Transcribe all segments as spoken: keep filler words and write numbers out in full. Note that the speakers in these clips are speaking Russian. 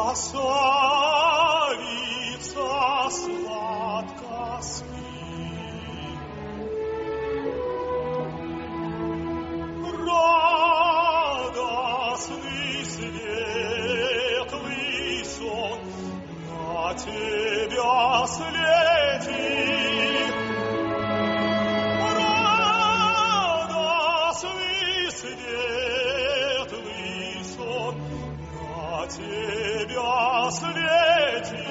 красавица сладко спит. Радостный светлый сон на тебя слетит. Радостный светлый сон на тебя слетит.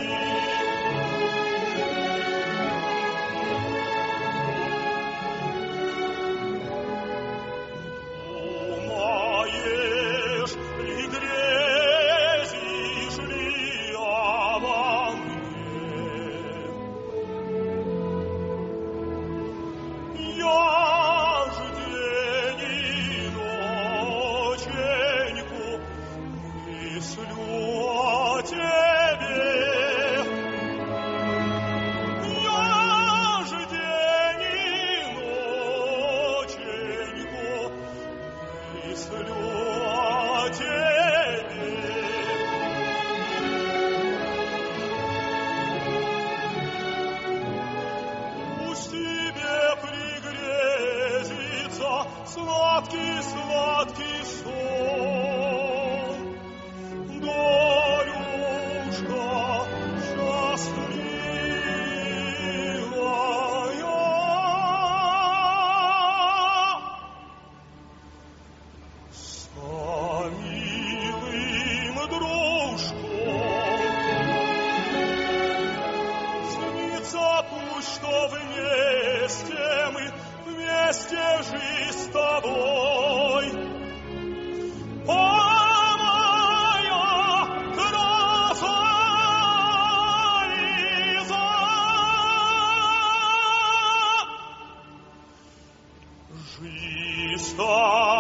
Думаешь ли, грезишь ли обо мне? Я ж день и ноченьку мыслю о тебе. Я ж день и ноченьку мыслю о тебе. Пусть тебе пригрезится сладкий-сладкий сон, долюшка счастливая. Со милым дружком снится пусть, что вместе мы, вместе жить с тобой. О, моя красавица, жизнь с тобой.